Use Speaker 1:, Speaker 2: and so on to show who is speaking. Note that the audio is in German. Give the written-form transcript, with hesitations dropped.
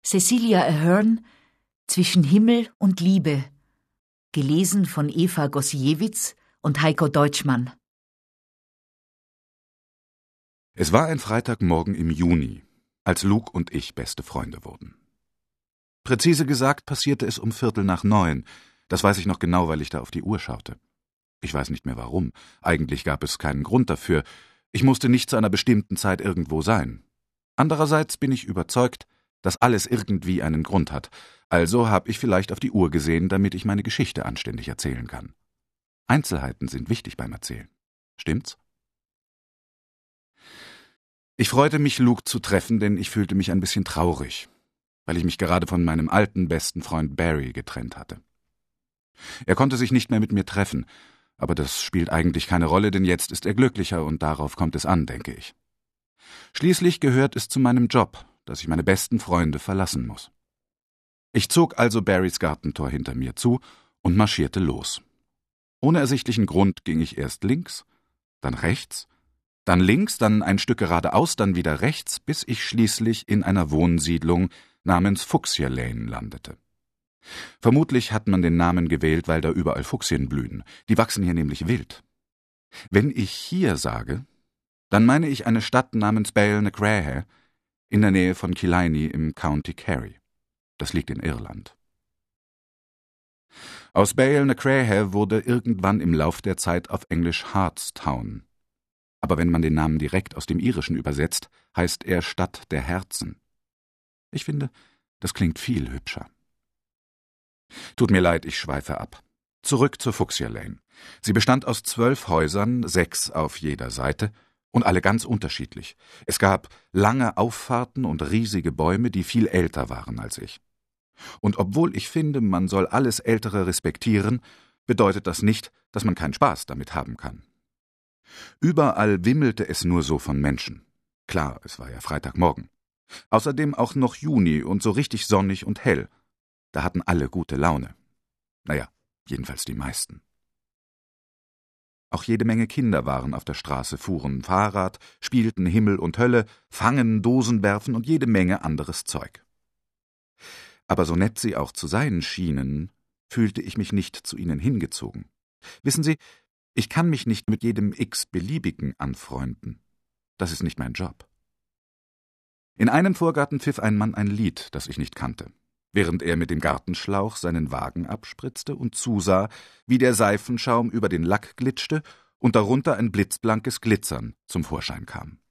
Speaker 1: Cecilia Ahern, Zwischen Himmel und Liebe, gelesen von Eva Gossiewicz und Heiko Deutschmann.
Speaker 2: Es war ein Freitagmorgen im Juni, als Luke und ich beste Freunde wurden. Präzise gesagt passierte es um 8:15. Das weiß ich noch genau, weil ich da auf die Uhr schaute. Ich weiß nicht mehr warum. Eigentlich gab es keinen Grund dafür. Ich musste nicht zu einer bestimmten Zeit irgendwo sein. Andererseits bin ich überzeugt, dass alles irgendwie einen Grund hat. Also habe ich vielleicht auf die Uhr gesehen, damit ich meine Geschichte anständig erzählen kann. Einzelheiten sind wichtig beim Erzählen. Stimmt's? Ich freute mich, Luke zu treffen, denn ich fühlte mich ein bisschen traurig, weil ich mich gerade von meinem alten besten Freund Barry getrennt hatte. Er konnte sich nicht mehr mit mir treffen, aber das spielt eigentlich keine Rolle, denn jetzt ist er glücklicher und darauf kommt es an, denke ich. Schließlich gehört es zu meinem Job, dass ich meine besten Freunde verlassen muss. Ich zog also Barrys Gartentor hinter mir zu und marschierte los. Ohne ersichtlichen Grund ging ich erst links, dann rechts, dann links, dann ein Stück geradeaus, dann wieder rechts, bis ich schließlich in einer Wohnsiedlung namens Fuchsia Lane landete. Vermutlich hat man den Namen gewählt, weil da überall Fuchsien blühen. Die wachsen hier nämlich wild. Wenn ich hier sage, dann meine ich eine Stadt namens Bale-na-Craigh in der Nähe von Killiney im County Kerry. Das liegt in Irland. Aus Bale-na-Craigh wurde irgendwann im Lauf der Zeit auf Englisch Heartstown. Aber wenn man den Namen direkt aus dem Irischen übersetzt, heißt er Stadt der Herzen. Ich finde, das klingt viel hübscher. Tut mir leid, ich schweife ab. Zurück zur Fuchsia Lane. Sie bestand aus 12 Häusern, 6 auf jeder Seite, und alle ganz unterschiedlich. Es gab lange Auffahrten und riesige Bäume, die viel älter waren als ich. Und obwohl ich finde, man soll alles Ältere respektieren, bedeutet das nicht, dass man keinen Spaß damit haben kann. Überall wimmelte es nur so von Menschen. Klar, es war ja Freitagmorgen. Außerdem auch noch Juni und so richtig sonnig und hell. Da hatten alle gute Laune. Naja, jedenfalls die meisten. Auch jede Menge Kinder waren auf der Straße, fuhren Fahrrad, spielten Himmel und Hölle, fangen, Dosen werfen und jede Menge anderes Zeug. Aber so nett sie auch zu sein schienen, fühlte ich mich nicht zu ihnen hingezogen. Wissen Sie, ich kann mich nicht mit jedem x-Beliebigen anfreunden. Das ist nicht mein Job. In einem Vorgarten pfiff ein Mann ein Lied, das ich nicht kannte, während er mit dem Gartenschlauch seinen Wagen abspritzte und zusah, wie der Seifenschaum über den Lack glitschte und darunter ein blitzblankes Glitzern zum Vorschein kam.